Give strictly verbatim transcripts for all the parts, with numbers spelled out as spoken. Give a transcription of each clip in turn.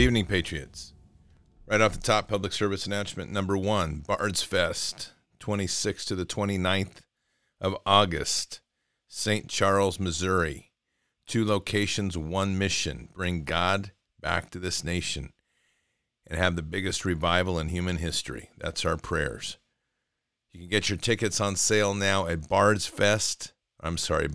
evening, Patriots. Right off the top, public service announcement number one, Bards Fest, twenty-sixth to the twenty-ninth of August, Saint Charles, Missouri. Two locations, one mission, bring God back to this nation and have the biggest revival in human history. That's our prayers. You can get your tickets on sale now at Bards Fest. I'm sorry,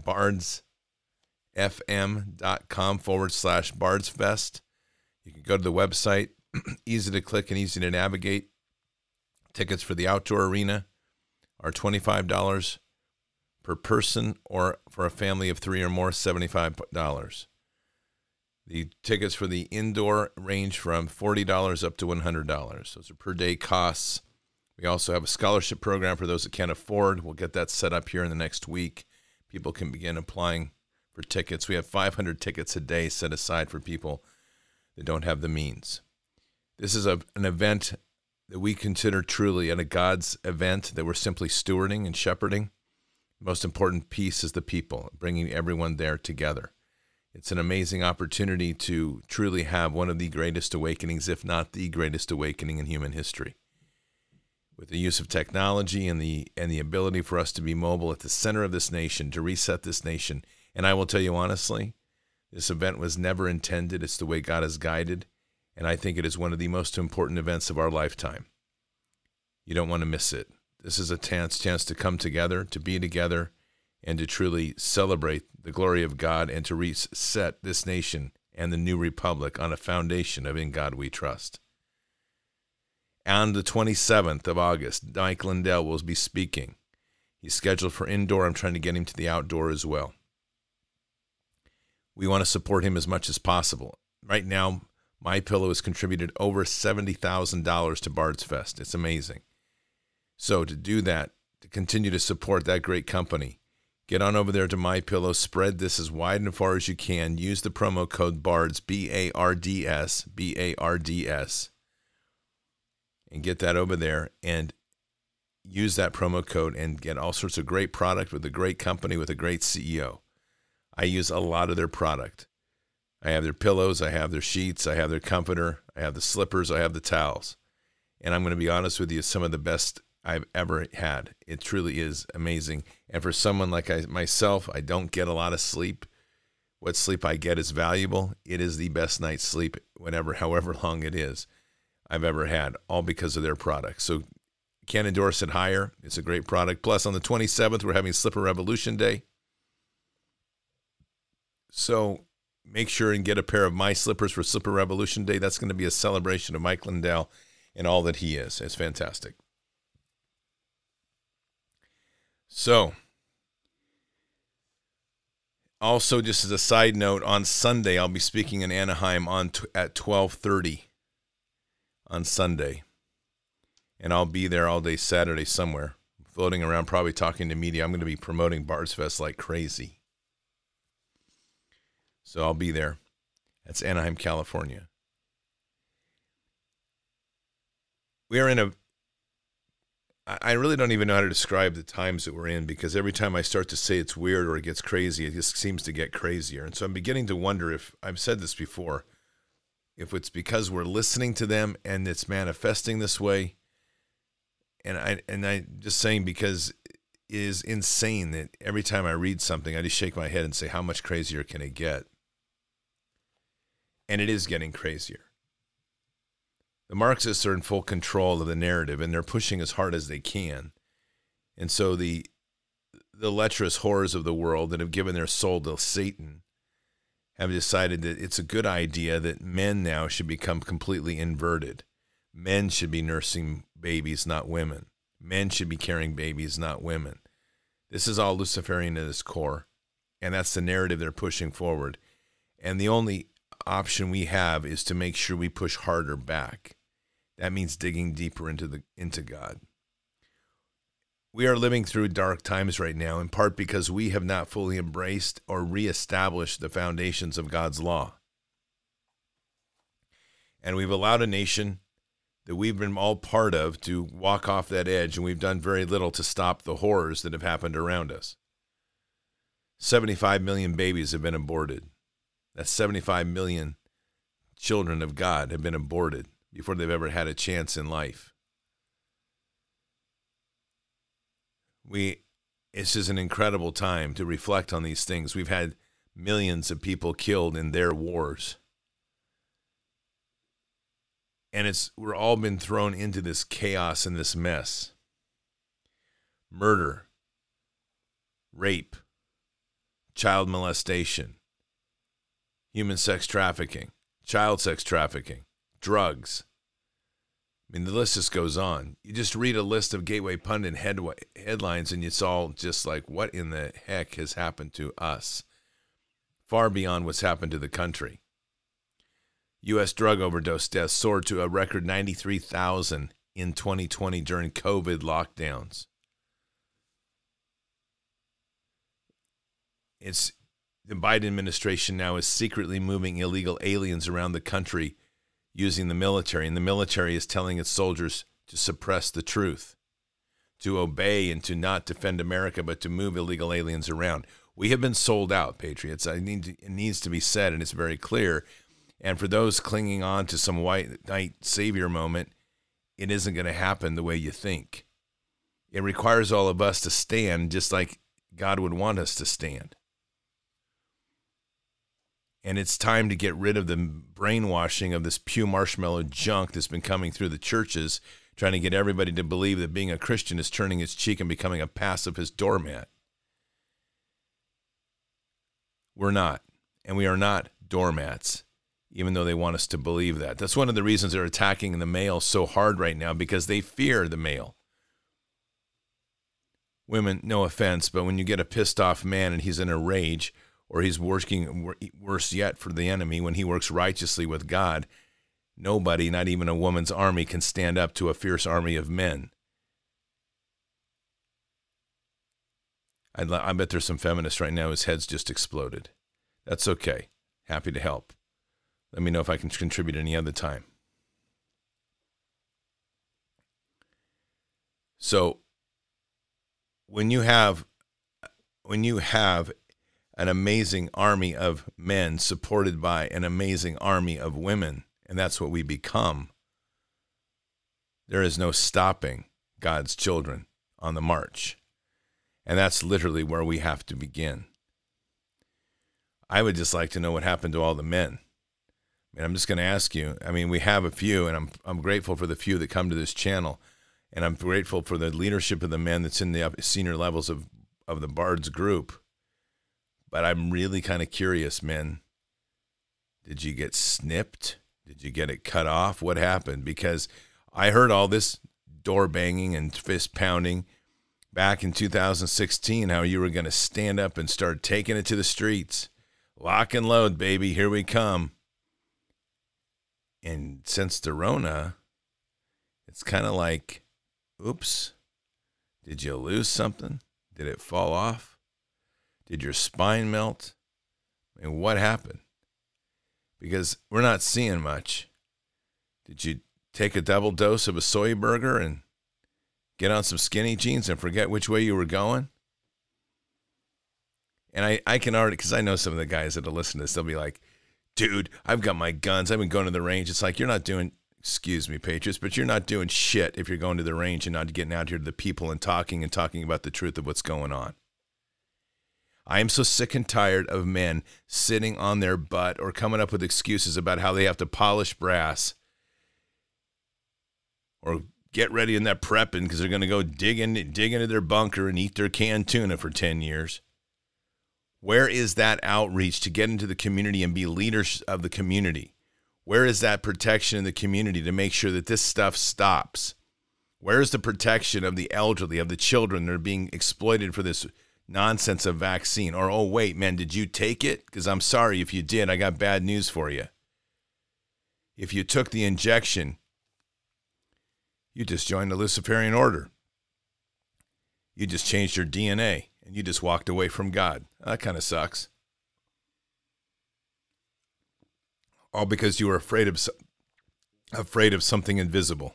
bardsfm.com forward slash Bards Fest. You can go to the website, easy to click and easy to navigate. Tickets for the outdoor arena are twenty-five dollars per person, or for a family of three or more, seventy-five dollars. The tickets for the indoor range from forty dollars up to one hundred dollars. Those are per day costs. We also have a scholarship program for those that can't afford. We'll get that set up here in the next week. People can begin applying for tickets. We have five hundred tickets a day set aside for people that don't have the means. This is a, an event that we consider truly a God's event that we're simply stewarding and shepherding. The most important piece is the people, bringing everyone there together. It's an amazing opportunity to truly have one of the greatest awakenings, if not the greatest awakening in human history. With the use of technology and the and the ability for us to be mobile at the center of this nation, to reset this nation. And I will tell you honestly, this event was never intended. It's the way God has guided, and I think it is one of the most important events of our lifetime. You don't want to miss it. This is a chance, chance to come together, to be together, and to truly celebrate the glory of God and to reset this nation and the new republic on a foundation of In God We Trust. On the twenty-seventh of August, Mike Lindell will be speaking. He's scheduled for indoor. I'm trying to get him to the outdoor as well. We want to support him as much as possible. Right now, MyPillow has contributed over seventy thousand dollars to Bards Fest. It's amazing. So to do that, to continue to support that great company, get on over there to MyPillow, spread this as wide and far as you can. Use the promo code BARDS, B A R D S, B A R D S, and get that over there and use that promo code and get all sorts of great product with a great company with a great C E O. I use a lot of their product. I have their pillows, I have their sheets, I have their comforter, I have the slippers, I have the towels. And I'm going to be honest with you, some of the best I've ever had. It truly is amazing. And for someone like I, myself, I don't get a lot of sleep. What sleep I get is valuable. It is the best night's sleep, whenever, however long it is, I've ever had, all because of their product. So can't endorse it higher. It's a great product. Plus, on the twenty-seventh, we're having Slipper Revolution Day. So make sure and get a pair of my slippers for Slipper Revolution Day. That's going to be a celebration of Mike Lindell and all that he is. It's fantastic. So, also just as a side note, on Sunday, I'll be speaking in Anaheim on t- at twelve thirty on Sunday. And I'll be there all day Saturday somewhere, floating around, probably talking to media. I'm going to be promoting Bards Fest like crazy. So I'll be there. That's Anaheim, California. We are in a, I really don't even know how to describe the times that we're in, because every time I start to say it's weird or it gets crazy, it just seems to get crazier. And so I'm beginning to wonder if, I've said this before, if it's because we're listening to them and it's manifesting this way. And I, and I just saying, because it is insane that every time I read something, I just shake my head and say, how much crazier can it get? And it is getting crazier. The Marxists are in full control of the narrative, and they're pushing as hard as they can. And so the the lecherous horrors of the world that have given their soul to Satan have decided that it's a good idea that men now should become completely inverted. Men should be nursing babies, not women. Men should be carrying babies, not women. This is all Luciferian at its core, and that's the narrative they're pushing forward. And the only option we have is to make sure we push harder back. That means digging deeper into the into God. We are living through dark times right now, in part because we have not fully embraced or reestablished the foundations of God's law. And we've allowed a nation that we've been all part of to walk off that edge, and we've done very little to stop the horrors that have happened around us. seventy-five million babies have been aborted. That's seventy-five million children of God have been aborted before they've ever had a chance in life. We, it's just an incredible time to reflect on these things. We've had millions of people killed in their wars. And it's we're all been thrown into this chaos and this mess. Murder, rape, child molestation, human sex trafficking, child sex trafficking, drugs. I mean, the list just goes on. You just read a list of Gateway Pundit headway, headlines, and it's all just like, what in the heck has happened to us? Far beyond what's happened to the country. U S drug overdose deaths soared to a record ninety-three thousand in twenty twenty during COVID lockdowns. It's the Biden administration now is secretly moving illegal aliens around the country using the military, and the military is telling its soldiers to suppress the truth, to obey and to not defend America, but to move illegal aliens around. We have been sold out, Patriots. I need to, it needs to be said, and it's very clear. And for those clinging on to some white knight savior moment, it isn't going to happen the way you think. It requires all of us to stand just like God would want us to stand. And it's time to get rid of the brainwashing of this Pew Marshmallow junk that's been coming through the churches, trying to get everybody to believe that being a Christian is turning its cheek and becoming a pacifist doormat. We're not. And we are not doormats, even though they want us to believe that. That's one of the reasons they're attacking the male so hard right now, because they fear the male. Women, no offense, but when you get a pissed off man and he's in a rage, or he's working worse yet for the enemy, when he works righteously with God, nobody, not even a woman's army, can stand up to a fierce army of men. I'd, I bet there's some feminists right now whose heads just exploded. That's okay. Happy to help. Let me know if I can contribute any other time. So when you have when you have an amazing army of men supported by an amazing army of women, and that's what we become, there is no stopping God's children on the march. And that's literally where we have to begin. I would just like to know what happened to all the men. I mean, I'm just going to ask you. I mean, we have a few, and I'm I'm grateful for the few that come to this channel, and I'm grateful for the leadership of the men that's in the senior levels of, of the Bards group. But I'm really kind of curious, men. Did you get snipped? Did you get it cut off? What happened? Because I heard all this door banging and fist pounding back in two thousand sixteen, how you were going to stand up and start taking it to the streets. Lock and load, baby. Here we come. And since the Rona, it's kind of like, oops, did you lose something? Did it fall off? Did your spine melt? And what happened? Because we're not seeing much. Did you take a double dose of a soy burger and get on some skinny jeans and forget which way you were going? And I, I can already, because I know some of the guys that will listen to this, they'll be like, dude, I've got my guns. I've been going to the range. It's like, you're not doing, excuse me, Patriots, but you're not doing shit if you're going to the range and not getting out here to the people and talking and talking about the truth of what's going on. I am so sick and tired of men sitting on their butt or coming up with excuses about how they have to polish brass or get ready in that prepping because they're going to go dig, in, dig into their bunker and eat their canned tuna for ten years. Where is that outreach to get into the community and be leaders of the community? Where is that protection in the community to make sure that this stuff stops? Where is the protection of the elderly, of the children that are being exploited for this nonsense of vaccine? Or, oh, wait, man, did you take it? Because I'm sorry if you did. I got bad news for you. If you took the injection, you just joined the Luciferian order. You just changed your D N A. And you just walked away from God. That kind of sucks. All because you were afraid of afraid of something invisible.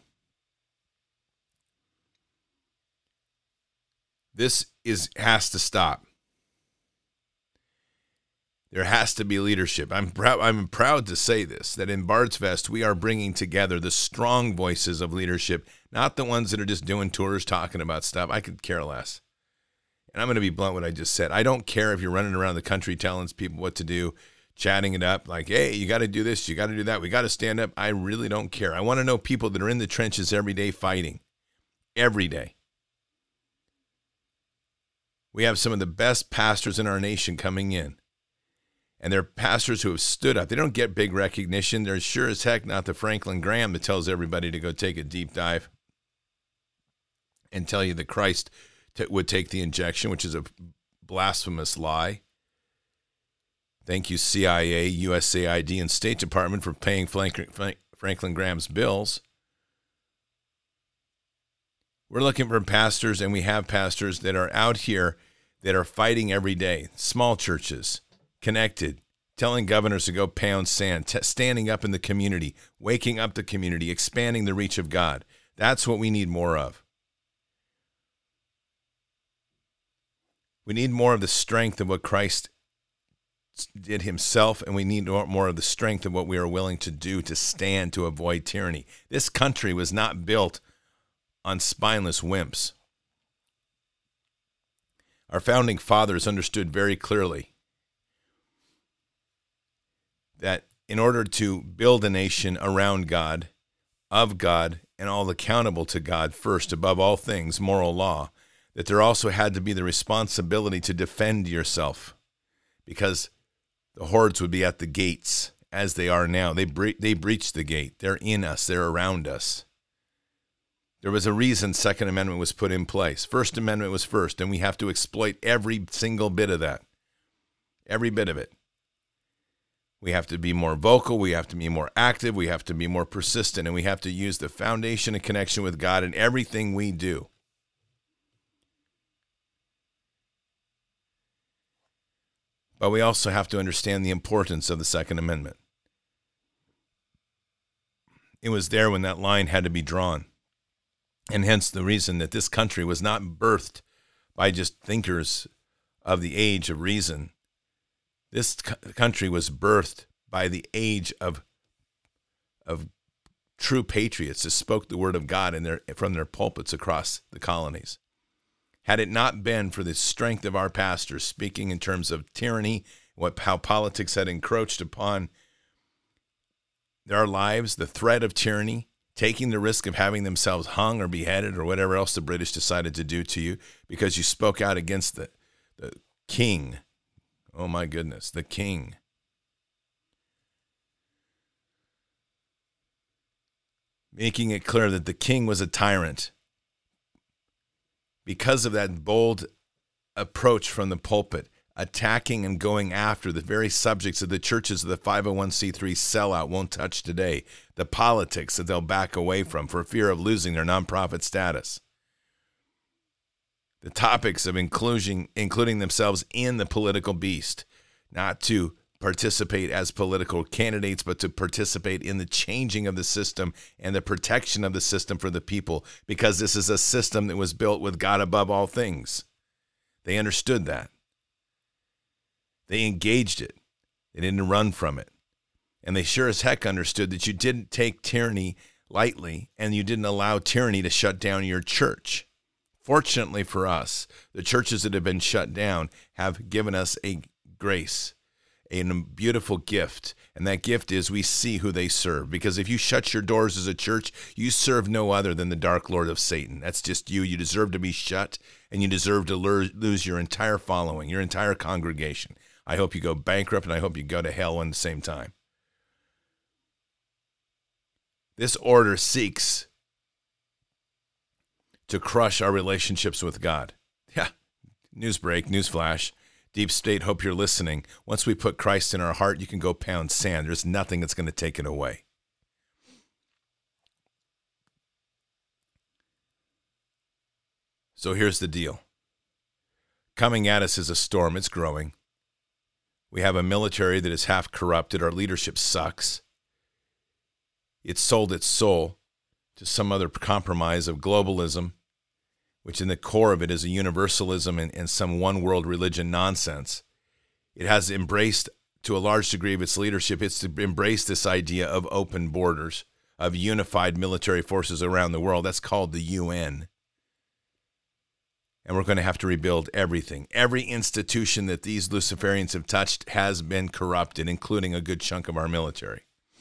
This is has to stop. There has to be leadership. I'm proud. I'm proud to say this, that in Bards Fest, we are bringing together the strong voices of leadership, not the ones that are just doing tours, talking about stuff. I could care less. And I'm going to be blunt what I just said. I don't care if you're running around the country telling people what to do, chatting it up like, hey, you got to do this, you got to do that, we got to stand up. I really don't care. I want to know people that are in the trenches every day fighting, every day. We have some of the best pastors in our nation coming in. And they're pastors who have stood up. They don't get big recognition. They're sure as heck not the Franklin Graham that tells everybody to go take a deep dive and tell you that Christ t- would take the injection, which is a blasphemous lie. Thank you, C I A, U S A I D, and State Department for paying Franklin, Franklin Graham's bills. We're looking for pastors, and we have pastors that are out here that are fighting every day. Small churches, connected, telling governors to go pound sand, t- standing up in the community, waking up the community, expanding the reach of God. That's what we need more of. We need more of the strength of what Christ did himself, and we need more of the strength of what we are willing to do to stand to avoid tyranny. This country was not built on spineless wimps. Our founding fathers understood very clearly that in order to build a nation around God, of God, and all accountable to God first, above all things, moral law, that there also had to be the responsibility to defend yourself, because the hordes would be at the gates as they are now. They bre- they breached the gate. They're in us. They're around us. There was a reason Second Amendment was put in place. First Amendment was first, and we have to exploit every single bit of that. Every bit of it. We have to be more vocal. We have to be more active. We have to be more persistent, and we have to use the foundation and connection with God in everything we do. But we also have to understand the importance of the Second Amendment. It was there when that line had to be drawn. And hence the reason that this country was not birthed by just thinkers of the age of reason. This country was birthed by the age of, of true patriots that spoke the word of God in their, from their pulpits across the colonies. Had it not been for the strength of our pastors speaking in terms of tyranny, what how politics had encroached upon our lives, the threat of tyranny, taking the risk of having themselves hung or beheaded or whatever else the British decided to do to you because you spoke out against the, the king. Oh my goodness, the king. Making it clear that the king was a tyrant. Because of that bold approach from the pulpit, attacking and going after the very subjects of the churches of the five oh one c three sellout won't touch today, the politics that they'll back away from for fear of losing their nonprofit status, the topics of inclusion, including themselves in the political beast, not to participate as political candidates, but to participate in the changing of the system and the protection of the system for the people, because this is a system that was built with God above all things. They understood that. They engaged it. They didn't run from it. And they sure as heck understood that you didn't take tyranny lightly and you didn't allow tyranny to shut down your church. Fortunately for us, the churches that have been shut down have given us a grace, a beautiful gift, and that gift is we see who they serve. Because if you shut your doors as a church, you serve no other than the dark lord of Satan. That's just you. You deserve to be shut, and you deserve to lose your entire following, your entire congregation. I hope you go bankrupt, and I hope you go to hell at the same time. This order seeks to crush our relationships with God. Yeah, news break, news flash. Deep State, hope you're listening. Once we put Christ in our heart, you can go pound sand. There's nothing that's going to take it away. So here's the deal. Coming at us is a storm. It's growing. We have a military that is half corrupted. Our leadership sucks. It's sold its soul to some other compromise of globalism, which in the core of it is a universalism and, and some one-world religion nonsense. It has embraced to a large degree of its leadership, it's to embrace this idea of open borders, of unified military forces around the world. That's called the U N. And we're going to have to rebuild everything. Every institution that these Luciferians have touched has been corrupted, including a good chunk of our military.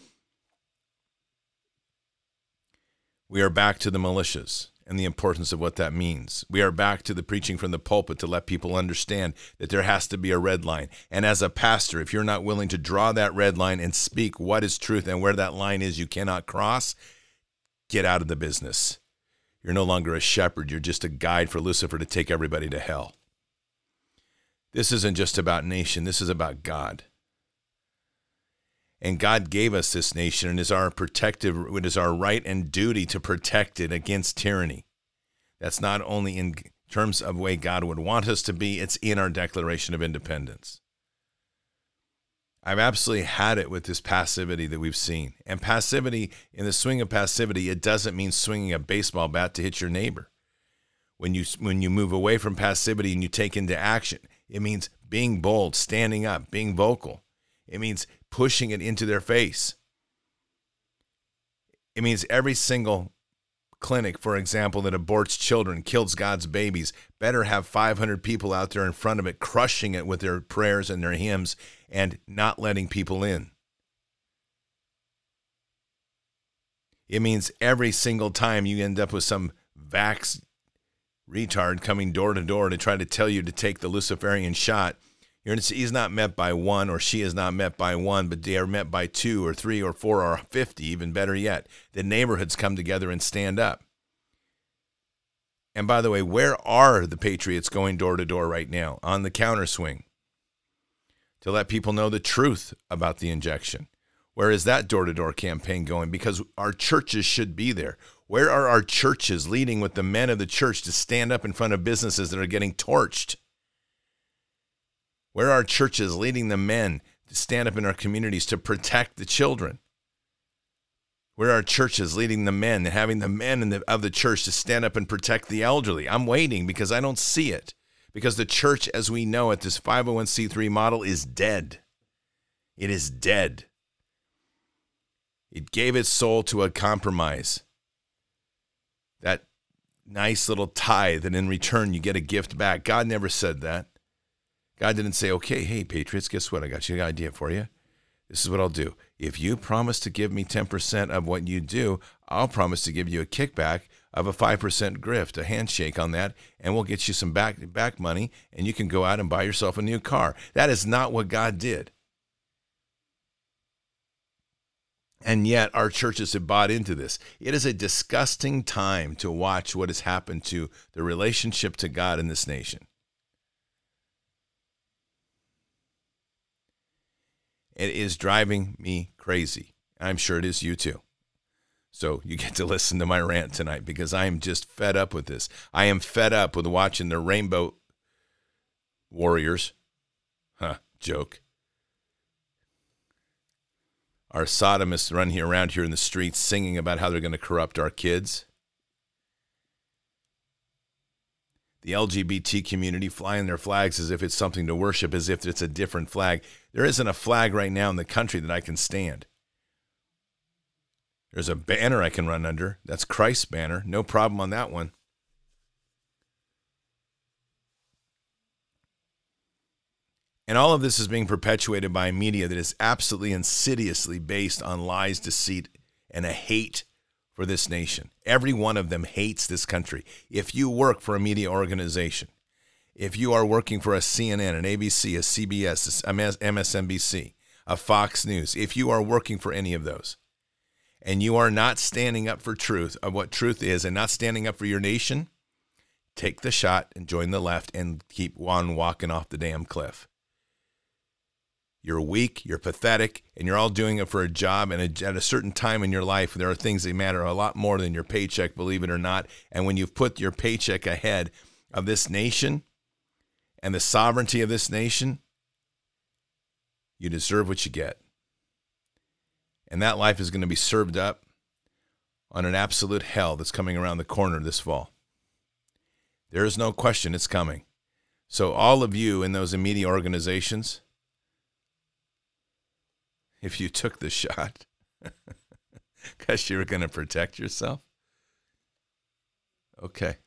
We are back to the militias and the importance of what that means. We are back to the preaching from the pulpit to let people understand that there has to be a red line. And as a pastor, if you're not willing to draw that red line and speak what is truth and where that line is you cannot cross, get out of the business. You're no longer a shepherd. You're just a guide for Lucifer to take everybody to hell. This isn't just about nation. This is about God. And God gave us this nation, and it is our protective, it is our right and duty to protect it against tyranny. That's not only in terms of the way God would want us to be, it's in our Declaration of Independence. I've absolutely had it with this passivity that we've seen. And passivity, in the swing of passivity, it doesn't mean swinging a baseball bat to hit your neighbor. When you, when you move away from passivity and you take into action, it means being bold, standing up, being vocal. It means pushing it into their face. It means every single clinic, for example, that aborts children, kills God's babies, better have five hundred people out there in front of it, crushing it with their prayers and their hymns and not letting people in. It means every single time you end up with some vax retard coming door to door to try to tell you to take the Luciferian shot, You're, he's not met by one, or she is not met by one, but they are met by two or three or four or fifty, even better yet. The neighborhoods come together and stand up. And by the way, where are the patriots going door to door right now on the counter swing to let people know the truth about the injection? Where is that door-to-door campaign going? Because our churches should be there. Where are our churches leading with the men of the church to stand up in front of businesses that are getting torched? Where are churches leading the men to stand up in our communities to protect the children? Where are churches leading the men and having the men in the, of the church to stand up and protect the elderly? I'm waiting because I don't see it. Because the church, as we know it, this five oh one c three model is dead. It is dead. It gave its soul to a compromise. That nice little tithe, and in return you get a gift back. God never said that. God didn't say, okay, hey, patriots, guess what? I got you an idea for you. This is what I'll do. If you promise to give me ten percent of what you do, I'll promise to give you a kickback of a five percent grift, a handshake on that, and we'll get you some back, back money, and you can go out and buy yourself a new car. That is not what God did. And yet our churches have bought into this. It is a disgusting time to watch what has happened to the relationship to God in this nation. It is driving me crazy. I'm sure it is you too. So you get to listen to my rant tonight because I am just fed up with this. I am fed up with watching the Rainbow Warriors. Huh, joke. Our sodomists run here around here in the streets singing about how they're going to corrupt our kids. The L G B T community flying their flags as if it's something to worship, as if it's a different flag. There isn't a flag right now in the country that I can stand. There's a banner I can run under. That's Christ's banner. No problem on that one. And all of this is being perpetuated by a media that is absolutely insidiously based on lies, deceit, and a hate for this nation. Every one of them hates this country. If you work for a media organization, if you are working for a C N N, an A B C, a C B S, a M S N B C, a Fox News, if you are working for any of those, and you are not standing up for truth, of what truth is, and not standing up for your nation, take the shot and join the left and keep on walking off the damn cliff. You're weak, you're pathetic, and you're all doing it for a job. And at a certain time in your life, there are things that matter a lot more than your paycheck, believe it or not. And when you've put your paycheck ahead of this nation and the sovereignty of this nation, you deserve what you get. And that life is going to be served up on an absolute hell that's coming around the corner this fall. There is no question it's coming. So all of you in those media organizations, if you took the shot because you were going to protect yourself? Okay.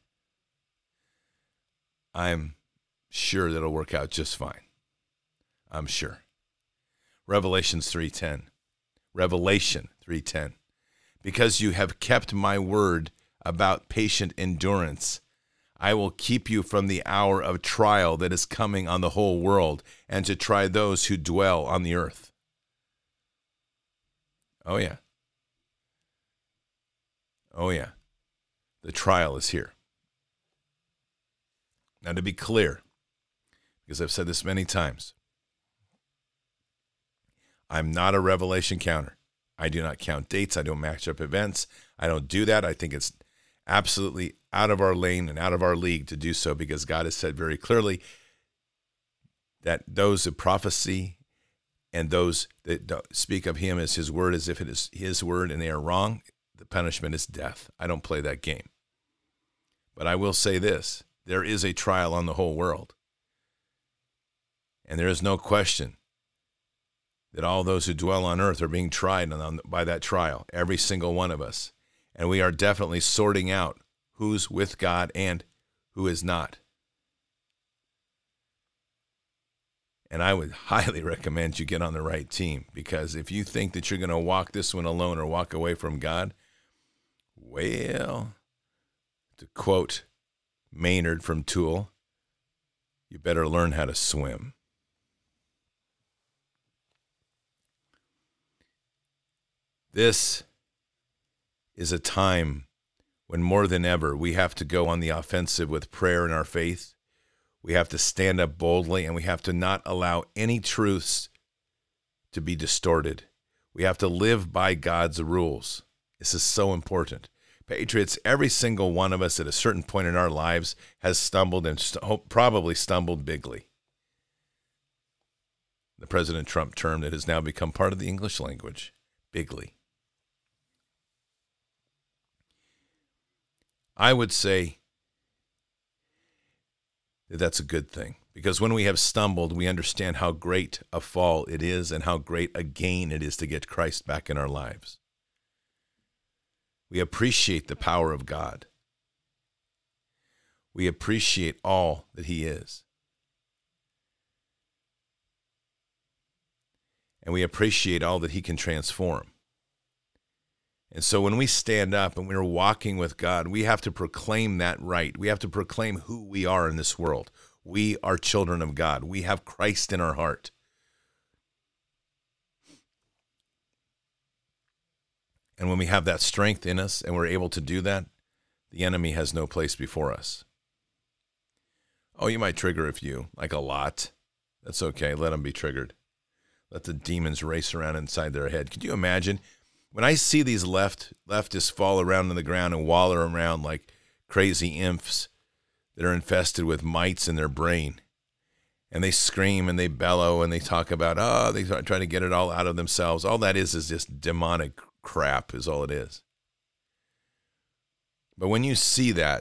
I'm sure that'll work out just fine. I'm sure. Revelations three ten. Revelation three ten. Because you have kept my word about patient endurance, I will keep you from the hour of trial that is coming on the whole world, and to try those who dwell on the earth. Oh, yeah. Oh, yeah. The trial is here. Now, to be clear, because I've said this many times, I'm not a Revelation counter. I do not count dates. I don't match up events. I don't do that. I think it's absolutely out of our lane and out of our league to do so, because God has said very clearly that those that prophecy and those that don't speak of him as his word as if it is his word and they are wrong, the punishment is death. I don't play that game. But I will say this, there is a trial on the whole world. And there is no question that all those who dwell on earth are being tried on, by that trial, every single one of us. And we are definitely sorting out who's with God and who is not. And I would highly recommend you get on the right team, because if you think that you're going to walk this one alone or walk away from God, well, to quote Maynard from Tool, you better learn how to swim. This is a time when more than ever we have to go on the offensive with prayer and our faith. We have to stand up boldly, and we have to not allow any truths to be distorted. We have to live by God's rules. This is so important. Patriots, every single one of us at a certain point in our lives has stumbled and st- probably stumbled bigly. The President Trump term that has now become part of the English language, bigly. I would say that that's a good thing, because when we have stumbled, we understand how great a fall it is and how great a gain it is to get Christ back in our lives. We appreciate the power of God. We appreciate all that he is. And we appreciate all that he can transform. And so when we stand up and we're walking with God, we have to proclaim that right. We have to proclaim who we are in this world. We are children of God. We have Christ in our heart. And when we have that strength in us and we're able to do that, the enemy has no place before us. Oh, you might trigger a few, like a lot. That's okay. Let them be triggered. Let the demons race around inside their head. Could you imagine? When I see these left leftists fall around on the ground and waller around like crazy imps that are infested with mites in their brain, and they scream and they bellow and they talk about, oh, they try to get it all out of themselves. All that is is just demonic crap is all it is. But when you see that,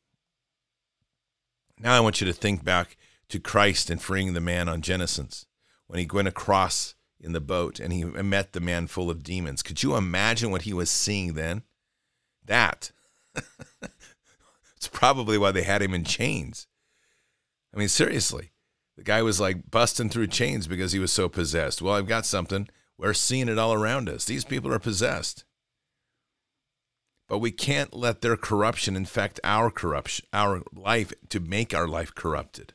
now I want you to think back to Christ and freeing the man on Genesis when he went across in the boat and he met the man full of demons. Could you imagine what he was seeing then? That. It's probably why they had him in chains. I mean, seriously. The guy was like busting through chains because he was so possessed. Well, I've got something. We're seeing it all around us. These people are possessed. But we can't let their corruption infect our corruption, our life, to make our life corrupted.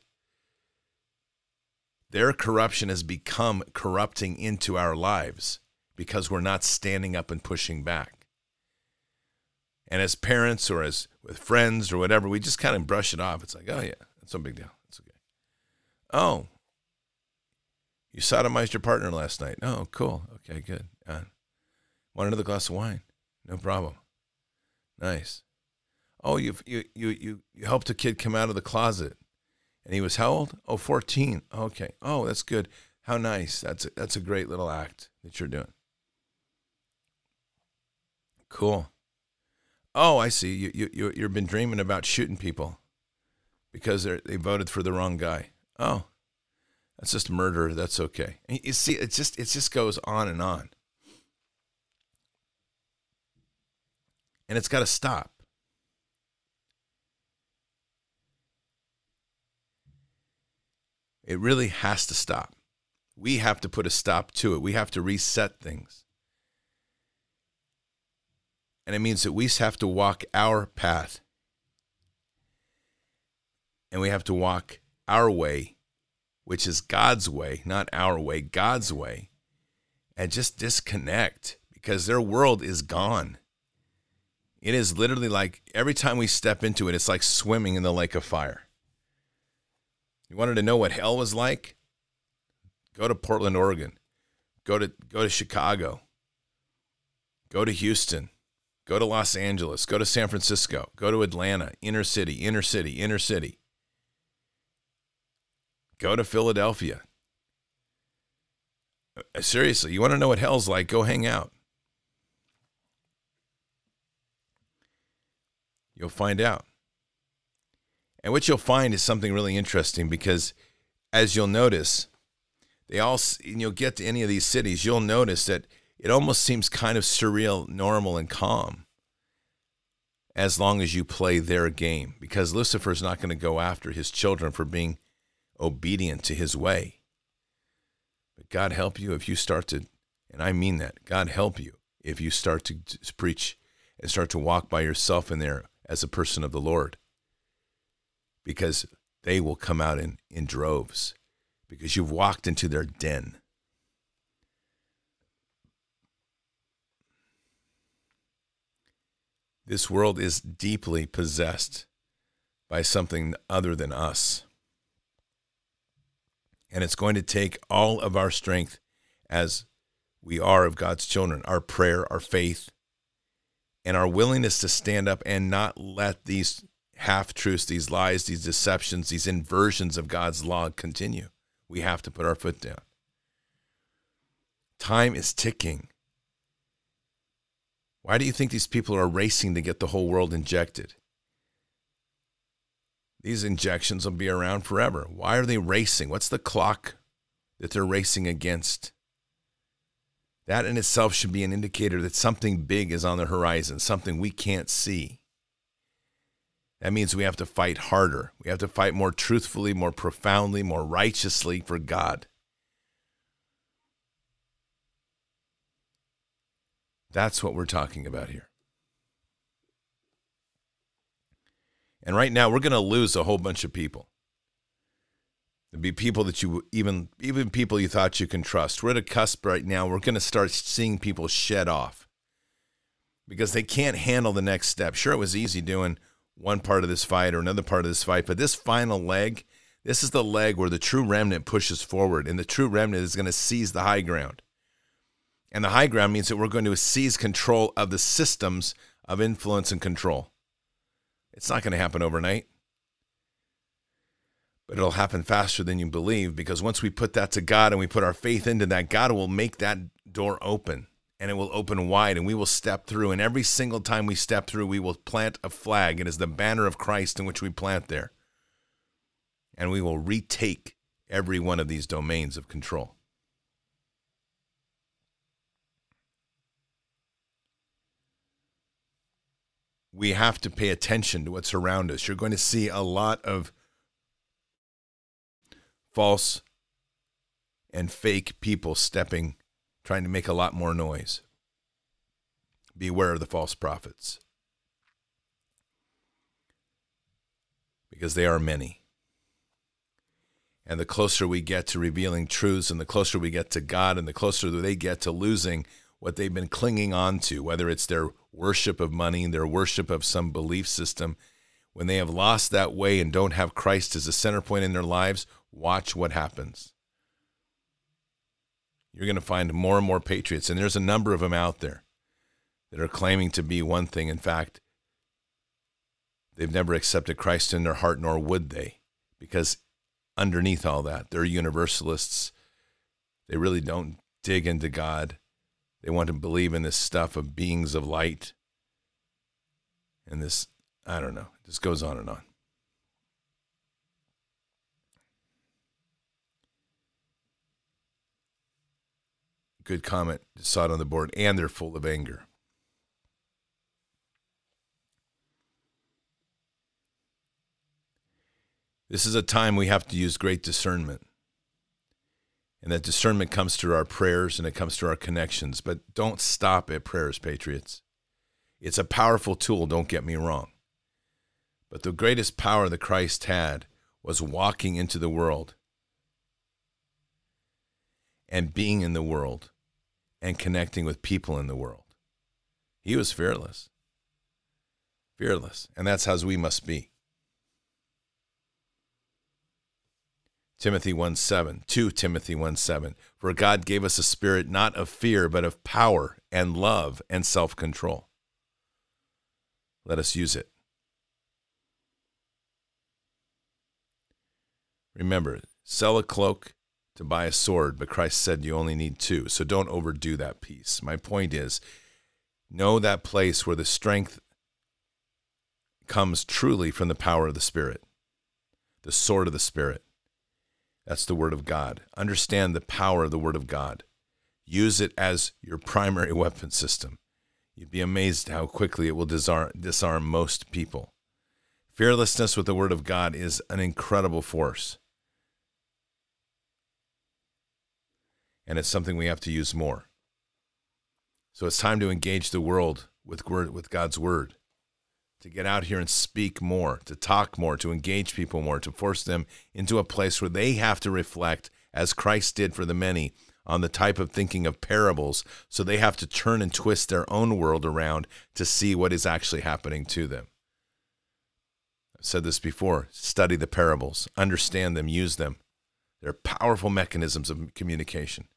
Their corruption has become corrupting into our lives because we're not standing up and pushing back. And as parents or as with friends or whatever, we just kind of brush it off. It's like, oh, yeah, that's no big deal. It's okay. Oh, you sodomized your partner last night. Oh, cool. Okay, good. Uh, want another glass of wine? No problem. Nice. Oh, you you you you you helped a kid come out of the closet. And he was how old? Oh, fourteen. Okay. Oh, that's good. How nice. That's a, that's a great little act that you're doing. Cool. Oh, I see. You you you you've been dreaming about shooting people because they they voted for the wrong guy. Oh, That's just murder. That's okay. And you see, it just it just goes on and on. And it's got to stop. It really has to stop. We have to put a stop to it. We have to reset things. And it means that we have to walk our path. And we have to walk our way, which is God's way, not our way, God's way. And just disconnect, because their world is gone. It is literally like every time we step into it, it's like swimming in the lake of fire. You wanted to know what hell was like? Go to Portland, Oregon. Go to go to Chicago. Go to Houston. Go to Los Angeles. Go to San Francisco. Go to Atlanta. Inner city, inner city, inner city. Go to Philadelphia. Seriously, you want to know what hell's like? Go hang out. You'll find out. And what you'll find is something really interesting, because as you'll notice, they all, and you'll get to any of these cities, you'll notice that it almost seems kind of surreal, normal, and calm as long as you play their game, because Lucifer's not going to go after his children for being obedient to his way. But God help you if you start to, and I mean that, God help you if you start to, to preach and start to walk by yourself in there as a person of the Lord. Because they will come out in, in droves, because you've walked into their den. This world is deeply possessed by something other than us. And it's going to take all of our strength as we are of God's children, our prayer, our faith, and our willingness to stand up and not let these half-truths, these lies, these deceptions, these inversions of God's law continue. We have to put our foot down. Time is ticking. Why do you think these people are racing to get the whole world injected? These injections will be around forever. Why are they racing? What's the clock that they're racing against? That in itself should be an indicator that something big is on the horizon, something we can't see. That means we have to fight harder. We have to fight more truthfully, more profoundly, more righteously for God. That's what we're talking about here. And right now, we're going to lose a whole bunch of people. There'll be people that you, even, even people you thought you can trust. We're at a cusp right now. We're going to start seeing people shed off because they can't handle the next step. Sure, it was easy doing one part of this fight or another part of this fight, but this final leg, this is the leg where the true remnant pushes forward, and the true remnant is going to seize the high ground. And the high ground means that we're going to seize control of the systems of influence and control. It's not going to happen overnight, but it'll happen faster than you believe, because once we put that to God and we put our faith into that, God will make that door open. And it will open wide, and we will step through. And every single time we step through, we will plant a flag. It is the banner of Christ in which we plant there. And we will retake every one of these domains of control. We have to pay attention to what's around us. You're going to see a lot of false and fake people stepping, trying to make a lot more noise. Beware of the false prophets, because they are many. And the closer we get to revealing truths, and the closer we get to God, and the closer they get to losing what they've been clinging on to, whether it's their worship of money, their worship of some belief system, when they have lost that way and don't have Christ as a center point in their lives, watch what happens. You're going to find more and more patriots, and there's a number of them out there that are claiming to be one thing. In fact, they've never accepted Christ in their heart, nor would they, because underneath all that, they're universalists. They really don't dig into God. They want to believe in this stuff of beings of light. And this, I don't know, it just goes on and on. good comment. Just saw it on the board. And they're full of anger. This is a time we have to use great discernment. And that discernment comes through our prayers and it comes through our connections. But don't stop at prayers, Patriots. It's a powerful tool, don't get me wrong. But the greatest power that Christ had was walking into the world and being in the world and connecting with people in the world. He was fearless. Fearless. And that's how we must be. Timothy one seven, two Timothy one seven. For God gave us a spirit not of fear, but of power and love and self-control. Let us use it. Remember, sell a cloak to buy a sword, but Christ said you only need two, so don't overdo that piece. My point is, know that place where the strength comes truly from the power of the Spirit, the sword of the Spirit. That's the Word of God. Understand the power of the Word of God. Use it as your primary weapon system. You'd be amazed how quickly it will disarm, disarm most people. Fearlessness with the Word of God is an incredible force. And it's something we have to use more. So it's time to engage the world with, with God's Word, to get out here and speak more, to talk more, to engage people more, to force them into a place where they have to reflect, as Christ did for the many, on the type of thinking of parables, so they have to turn and twist their own world around to see what is actually happening to them. I've said this before, study the parables, understand them, use them. They're powerful mechanisms of communication.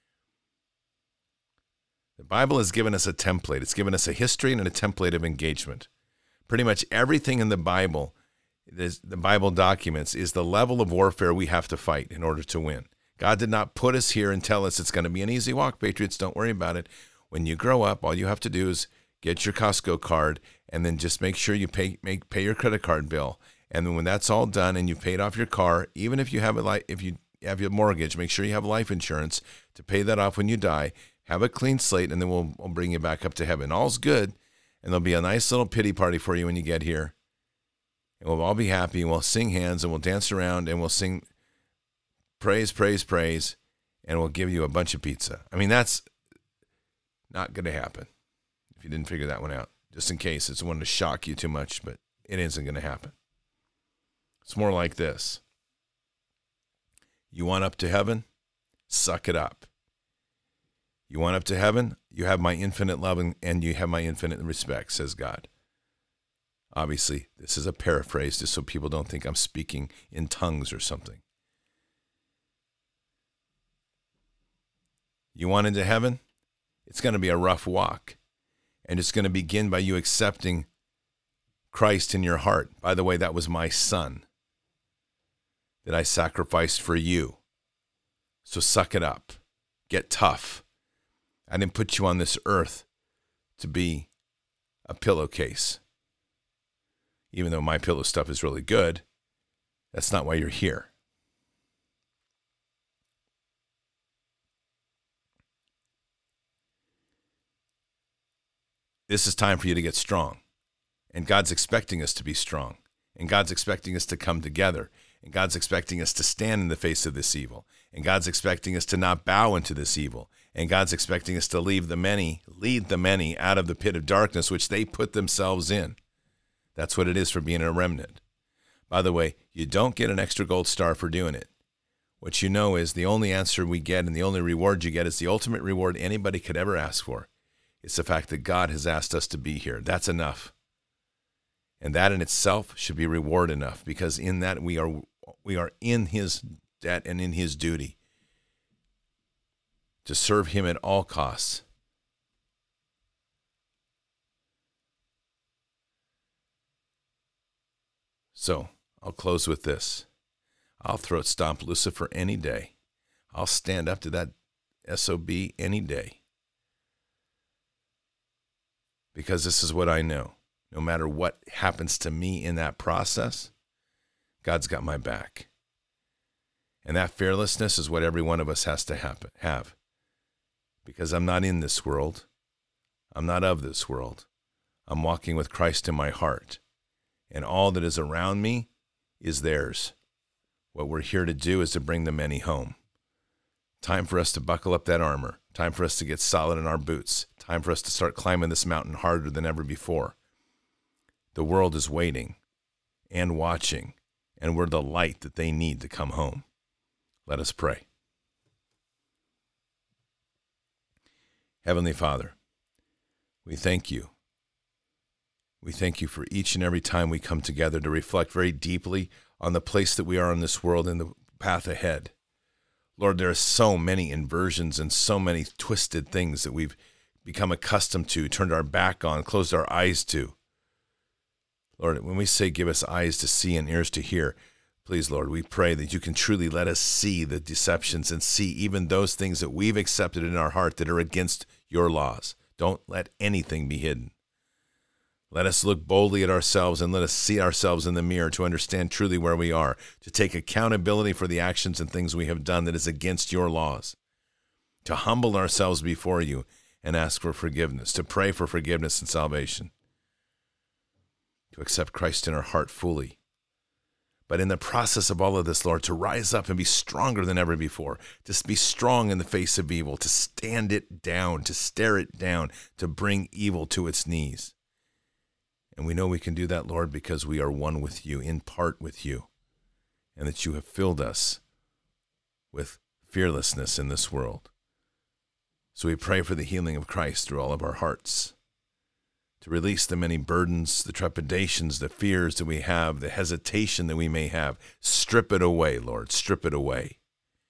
The Bible has given us a template. It's given us a history and a template of engagement. Pretty much everything in the Bible, the Bible documents, is the level of warfare we have to fight in order to win. God did not put us here and tell us it's going to be an easy walk, Patriots. Don't worry about it. When you grow up, all you have to do is get your Costco card and then just make sure you pay make pay your credit card bill. And then when that's all done and you've paid off your car, even if you have a li- if you have your mortgage, make sure you have life insurance to pay that off when you die. Have a clean slate, and then we'll, we'll bring you back up to heaven. All's good, and there'll be a nice little pity party for you when you get here. And we'll all be happy, and we'll sing hands, and we'll dance around, and we'll sing praise, praise, praise, and we'll give you a bunch of pizza. I mean, that's not going to happen if you didn't figure that one out. Just in case it's one to shock you too much, but it isn't going to happen. It's more like this. You want up to heaven? Suck it up. You want up to heaven? You have my infinite love and, and you have my infinite respect, says God. Obviously, this is a paraphrase just so people don't think I'm speaking in tongues or something. You want into heaven? It's going to be a rough walk. And it's going to begin by you accepting Christ in your heart. By the way, that was my son that I sacrificed for you. So suck it up. Get tough. I didn't put you on this earth to be a pillowcase. Even though my pillow stuff is really good, that's not why you're here. This is time for you to get strong. And God's expecting us to be strong. And God's expecting us to come together. And God's expecting us to stand in the face of this evil. And God's expecting us to not bow into this evil. And God's expecting us to leave the many, lead the many out of the pit of darkness, which they put themselves in. That's what it is for being a remnant. By the way, you don't get an extra gold star for doing it. What you know is the only answer we get and the only reward you get is the ultimate reward anybody could ever ask for. It's the fact that God has asked us to be here. That's enough. And that in itself should be reward enough, because in that we are we are in his debt and in his duty to serve him at all costs. So I'll close with this. I'll throat stomp Lucifer any day. I'll stand up to that S O B any day. Because this is what I know. No matter what happens to me in that process, God's got my back. And that fearlessness is what every one of us has to happen, have. because I'm not in this world. I'm not of this world. I'm walking with Christ in my heart, and all that is around me is theirs. What we're here to do is to bring the many home. Time for us to buckle up that armor. Time for us to get solid in our boots. Time for us to start climbing this mountain harder than ever before. The world is waiting and watching, and we're the light that they need to come home. Let us pray. Heavenly Father, we thank you. We thank you for each and every time we come together to reflect very deeply on the place that we are in this world and the path ahead. Lord, there are so many inversions and so many twisted things that we've become accustomed to, turned our back on, closed our eyes to. Lord, when we say give us eyes to see and ears to hear, please, Lord, we pray that you can truly let us see the deceptions and see even those things that we've accepted in our heart that are against your laws. Don't let anything be hidden. Let us look boldly at ourselves and let us see ourselves in the mirror to understand truly where we are, to take accountability for the actions and things we have done that is against your laws, to humble ourselves before you and ask for forgiveness, to pray for forgiveness and salvation, to accept Christ in our heart fully. But in the process of all of this, Lord, to rise up and be stronger than ever before, to be strong in the face of evil, to stand it down, to stare it down, to bring evil to its knees. And we know we can do that, Lord, because we are one with you, in part with you, and that you have filled us with fearlessness in this world. So we pray for the healing of Christ through all of our hearts, to release the many burdens, the trepidations, the fears that we have, the hesitation that we may have. Strip it away, Lord, strip it away.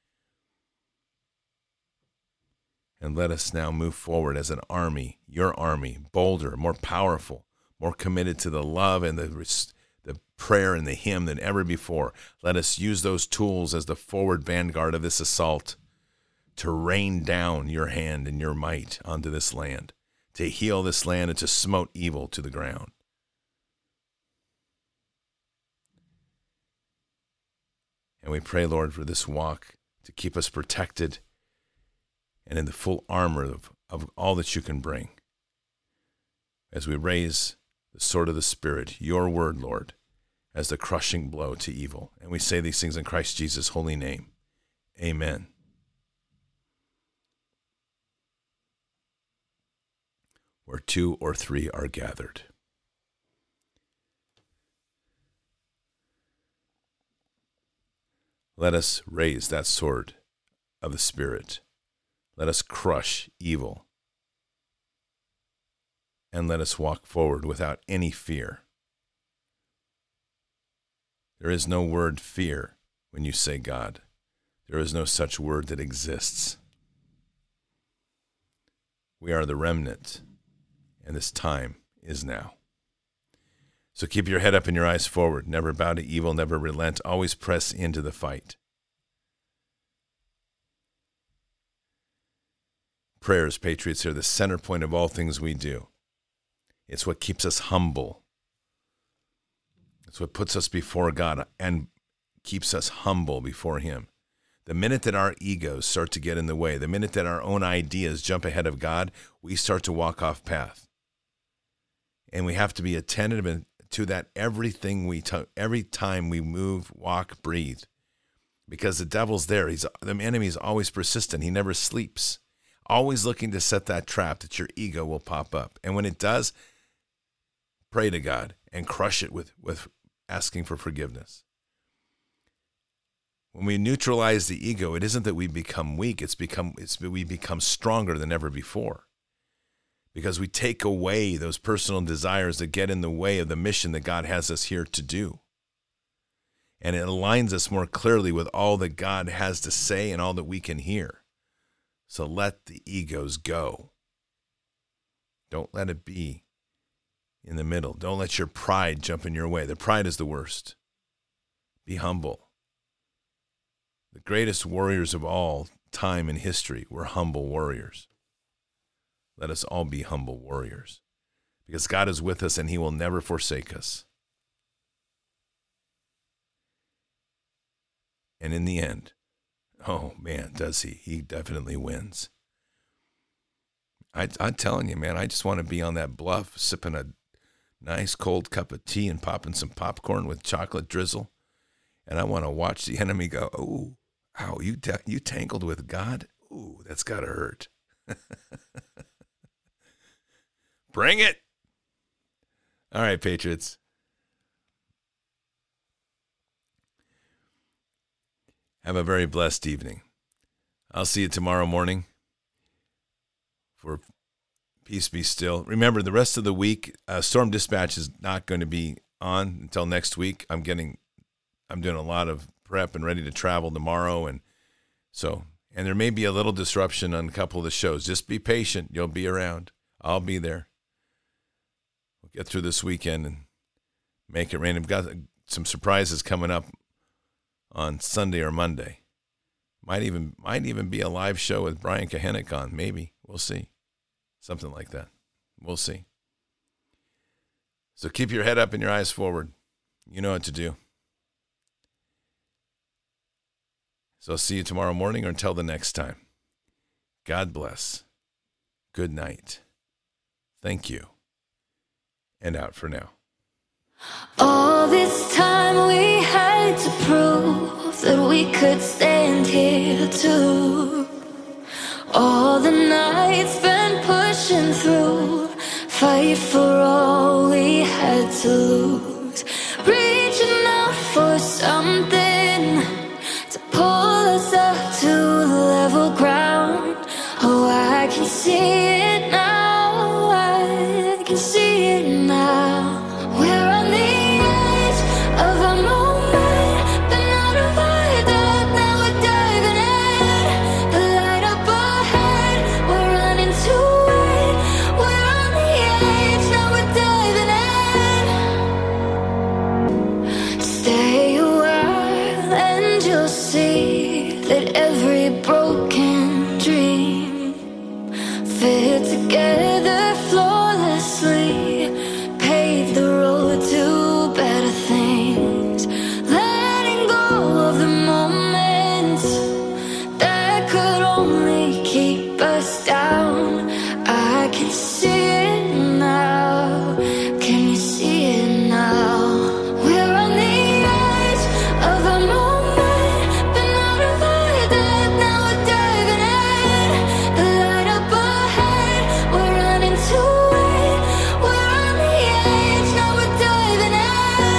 And let us now move forward as an army, your army, bolder, more powerful, more committed to the love and the the prayer and the hymn than ever before. Let us use those tools as the forward vanguard of this assault to rain down your hand and your might onto this land, to heal this land and to smote evil to the ground. And we pray, Lord, for this walk to keep us protected and in the full armor of, of all that you can bring. As we raise the sword of the Spirit, your word, Lord, as the crushing blow to evil. And we say these things in Christ Jesus' holy name. Amen. Where two or three are gathered. Let us raise that sword of the Spirit. Let us crush evil. And let us walk forward without any fear. There is no word fear when you say God. There is no such word that exists. We are the remnant, and this time is now. So keep your head up and your eyes forward. Never bow to evil, never relent. Always press into the fight. Prayers, patriots, are the center point of all things we do. It's what keeps us humble. It's what puts us before God and keeps us humble before him. The minute that our egos start to get in the way, the minute that our own ideas jump ahead of God, we start to walk off path. And we have to be attentive to that everything we t- every time we move, walk, breathe. Because the devil's there. He's the enemy is always persistent. He never sleeps. Always looking to set that trap that your ego will pop up. And when it does, pray to God and crush it with, with asking for forgiveness. When we neutralize the ego, it isn't that we become weak, it's become it's we become stronger than ever before. Because we take away those personal desires that get in the way of the mission that God has us here to do. And it aligns us more clearly with all that God has to say and all that we can hear. So let the egos go. Don't let it be in the middle. Don't let your pride jump in your way. The pride is the worst. Be humble. The greatest warriors of all time in history were humble warriors. Let us all be humble warriors, because God is with us and he will never forsake us. And in the end, oh man, does he? He definitely wins. I, I'm telling you, man, I just want to be on that bluff sipping a nice cold cup of tea and popping some popcorn with chocolate drizzle. And I want to watch the enemy go, oh, ow, you, ta- you tangled with God? Ooh, that's got to hurt. Bring it. All right, Patriots. Have a very blessed evening. I'll see you tomorrow morning for Peace Be Still. Remember, the rest of the week, uh, Storm Dispatch is not going to be on until next week. I'm getting, I'm doing a lot of prep and ready to travel tomorrow, and so, and there may be a little disruption on a couple of the shows. Just be patient. You'll be around. I'll be there. We'll get through this weekend and make it rain. I've got some surprises coming up on Sunday or Monday. Might even might even be a live show with Brian Kahenik on. Maybe. We'll see. Something like that. We'll see. So keep your head up and your eyes forward. You know what to do. So I'll see you tomorrow morning or until the next time. God bless. Good night. Thank you. And out for now. All this time we had to prove that we could stand here too. All the nights spent pushing through, fight for all we had to lose. Reaching out for something to pull us up to level ground. Oh, I can see it now, I can see it now. We're on the edge of a moment, been out of our depth, now we're diving in. The light up ahead, we're running to it. We're on the edge, now we're diving in. Stay a while and you'll see that every broken dream fit together flawlessly. Pave the road to better things. Letting go of the moments that could only keep us down. I can see it now. Can you see it now? We're on the edge of a moment, been out of our depth, now we're diving in. The light up ahead, we're running to it. We're on the edge, now we're diving in.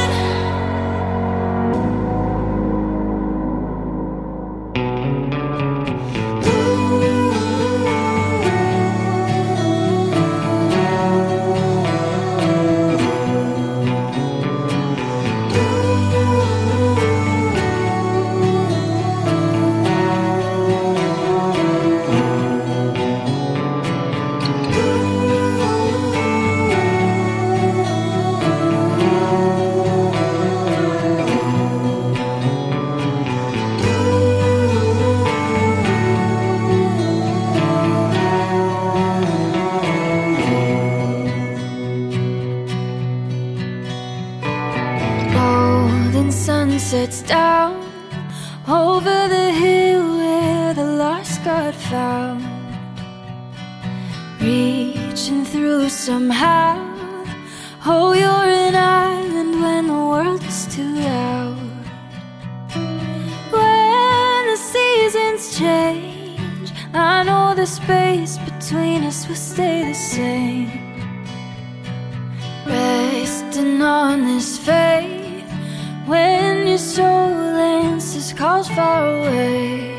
Golden sun sets down over the hill where the lost got found. Reaching through somehow. Oh, you're an island when the world is too loud. When the seasons change, I know the space between us will stay the same. Resting on this faith when your soul answers calls far away.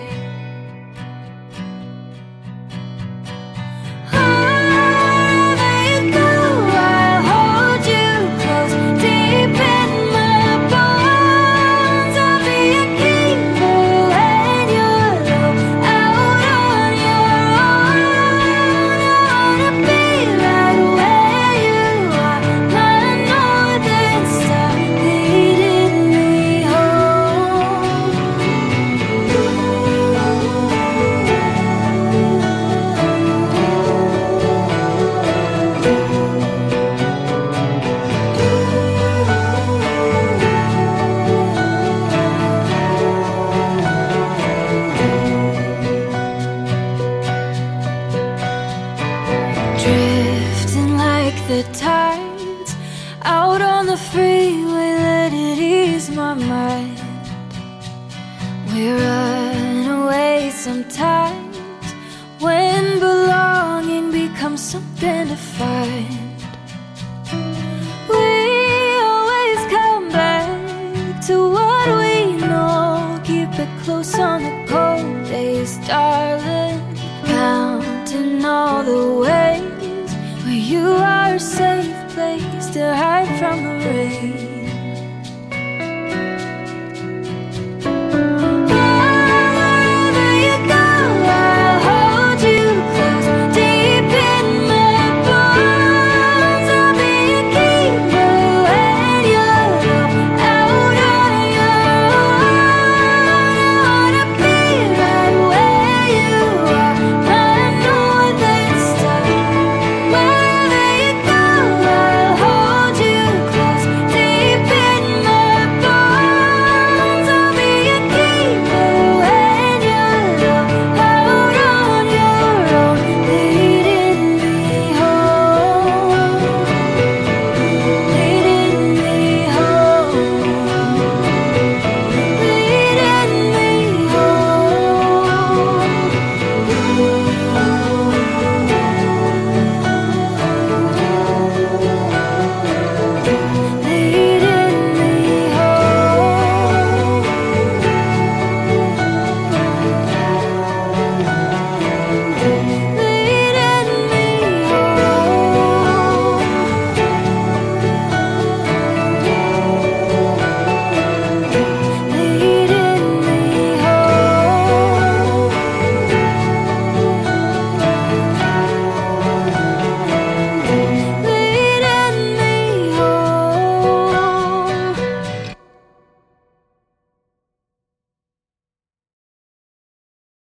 Wherever you go, I'll hold you close. Deep in my bones, I'll be a keeper when you're low. Out on your own, I wanna be right where you are. My northern star leading me home. our mind. We run away sometimes when belonging becomes something to find. We always come back to what we know. Keep it close on the cold days, darling. Counting all the ways where you are a safe place to hide from the rain.